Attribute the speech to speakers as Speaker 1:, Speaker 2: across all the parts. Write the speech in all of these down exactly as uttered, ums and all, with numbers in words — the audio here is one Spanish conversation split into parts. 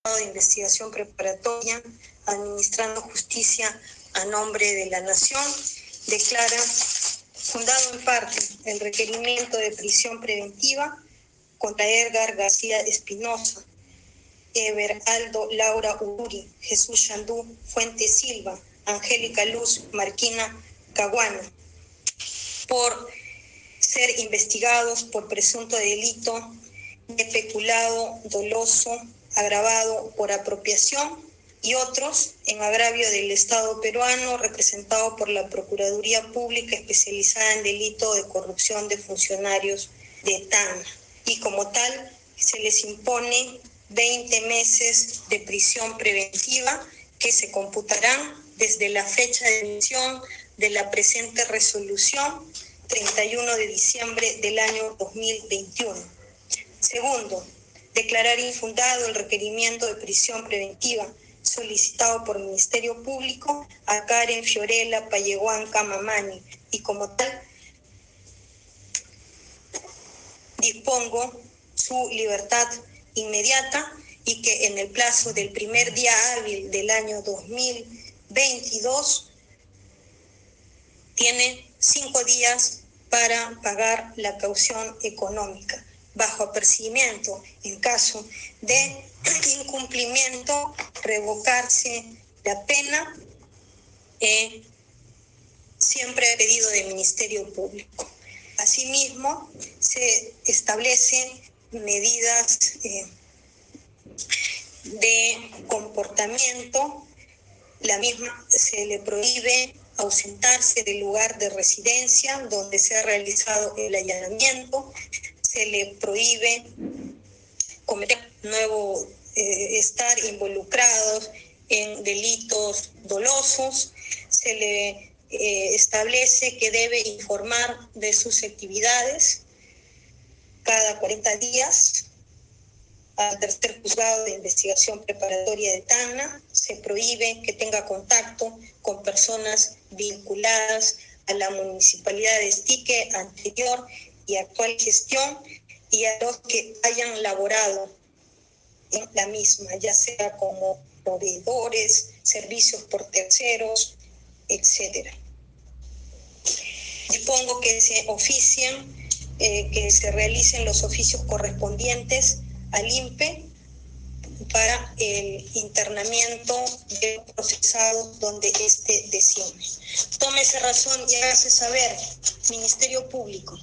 Speaker 1: de investigación preparatoria, administrando justicia a nombre de la Nación, declara fundado en parte el requerimiento de prisión preventiva contra Edgar García Espinosa, Everaldo Laura Ururi, Jesús Yandú Fuentes Silva, Angélica Luz Marquina Caguana, por ser investigados por presunto delito de peculado doloso agravado por apropiación y otros en agravio del Estado peruano, representado por la Procuraduría Pública especializada en delito de corrupción de funcionarios de Tacna. Y como tal, se les impone veinte meses de prisión preventiva que se computarán desde la fecha de emisión de la presente resolución, treinta y uno de diciembre del año dos mil veintiuno. Segundo, declarar infundado el requerimiento de prisión preventiva solicitado por el Ministerio Público a Karen Fiorella Payehuanca Mamani, y como tal dispongo su libertad inmediata y que en el plazo del primer día hábil del año dos mil veintidós tiene cinco días para pagar la caución económica. Bajo apercibimiento, en caso de incumplimiento, revocarse la pena, eh, siempre a pedido del Ministerio Público. Asimismo, se establecen medidas eh, de comportamiento. La misma se le prohíbe ausentarse del lugar de residencia donde se ha realizado el allanamiento, se le prohíbe cometer nuevo, eh, estar involucrados en delitos dolosos, se le eh, establece que debe informar de sus actividades cada cuarenta días al tercer juzgado de investigación preparatoria de Tacna. Se prohíbe que tenga contacto con personas vinculadas a la municipalidad de Iquique, anterior y actual gestión, y a los que hayan laborado en la misma, ya sea como proveedores, servicios por terceros, etcétera. Dispongo que se oficien, eh, que se realicen los oficios correspondientes al I N P E para el internamiento de procesados donde éste designe. Tómese razón y hágase saber, Ministerio Público.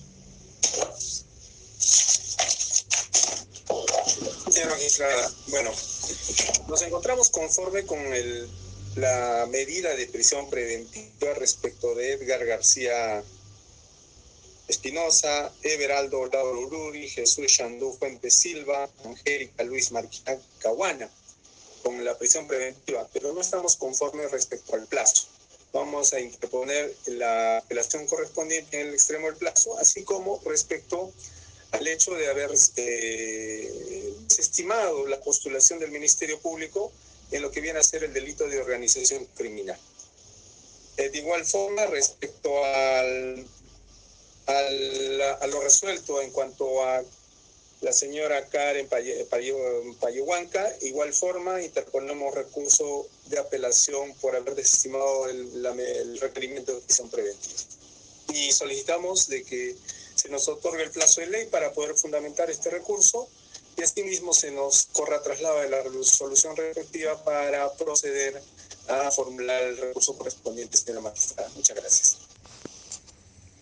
Speaker 2: Señora magistrada, bueno, nos encontramos conforme con el, la medida de prisión preventiva respecto de Edgar García Espinosa, Everaldo Laura Ururi, Jesús Yandú Fuentes Silva, Angélica Luis Marquina Caguana, con la prisión preventiva, pero no estamos conformes respecto al plazo. Vamos a interponer la apelación correspondiente en el extremo del plazo, así como respecto al hecho de haber eh, desestimado la postulación del Ministerio Público en lo que viene a ser el delito de organización criminal. Eh, de igual forma, respecto al, al, a lo resuelto en cuanto a la señora Karen Payehuanca, igual forma interponemos recurso de apelación por haber desestimado el, la, el requerimiento de prisión preventiva. Y solicitamos de que se nos otorgue el plazo de ley para poder fundamentar este recurso y asimismo se nos corra traslado de la resolución respectiva para proceder a formular el recurso correspondiente, señora magistrada. Muchas gracias.